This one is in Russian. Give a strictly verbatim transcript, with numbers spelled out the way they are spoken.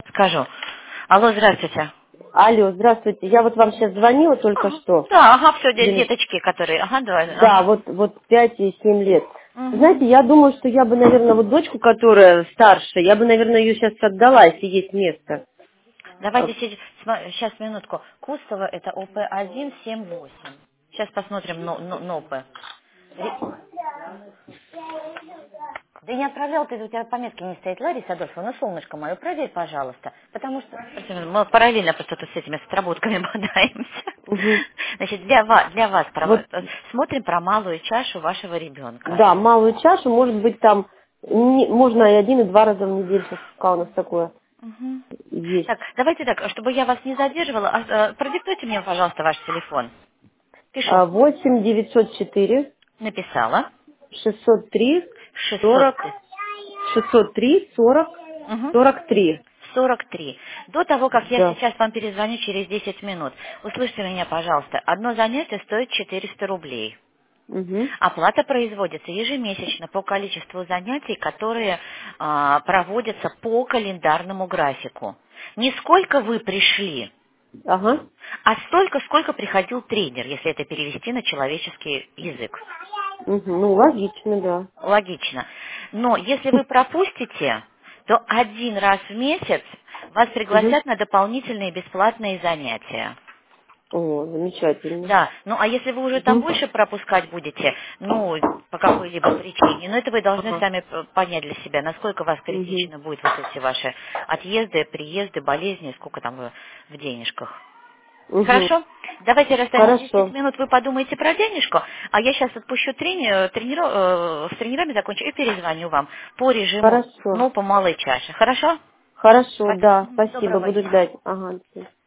скажу. Алло, здравствуйте. Алло, здравствуйте. Я вот вам сейчас звонила только Ага. что. Да, ага, все, Блин. деточки, которые, ага, давай, Да, ага. вот, вот пять и семь лет. Угу. Знаете, я думаю, что я бы, наверное, вот дочку, которая старше, я бы, наверное, ее сейчас отдала, если есть место. А, Давайте сейчас минутку. Кустова это О П один семь восемь. Сейчас посмотрим но, но, НОПы. Ре- Да не отправлял ты, у тебя пометки не стоит, Лариса Адольфовна, ну, солнышко мое, проверь, пожалуйста. Потому что простите, мы параллельно просто тут с этими с отработками бодаемся. угу. Значит, для вас, для вас Вот, прово- э, смотрим про малую чашу вашего ребенка. да, малую чашу, может быть, там не- можно и один, и два раза в неделю, сейчас пока у нас такое Мгм. есть. Так, давайте так, чтобы я вас не задерживала, а, э, продиктуйте мне, пожалуйста, ваш телефон. Пишу. А, восемь девятьсот четыре Написала. шестьсот три шестьсот сорок шестьсот три сорок Угу. сорок три. сорок три. До того, как я Да. сейчас вам перезвоню через десять минут, услышьте меня, пожалуйста. Одно занятие стоит четыреста рублей. Угу. Оплата производится ежемесячно по количеству занятий, которые а, проводятся по календарному графику. Не сколько вы пришли, Ага. а столько, сколько приходил тренер, если это перевести на человеческий язык. Угу. Ну, логично, да. Логично. Но если вы пропустите, то один раз в месяц вас Угу. пригласят на дополнительные бесплатные занятия. О, замечательно. Да, ну а если вы уже там Угу. больше пропускать будете, ну, по какой-либо причине, ну это вы должны Ага. сами п- понять для себя, насколько вас Угу. критично будет вот эти ваши отъезды, приезды, болезни, сколько там вы в денежках. Угу. Хорошо? Давайте расстанемся десять Хорошо. минут, вы подумайте про денежку, а я сейчас отпущу трени- трениро- э, с тренерами закончу и перезвоню вам по режиму, Хорошо. ну, по малой чаше. Хорошо? Хорошо, Спасибо. да. Мгм. Спасибо. Доброго Буду дня. ждать. Ага.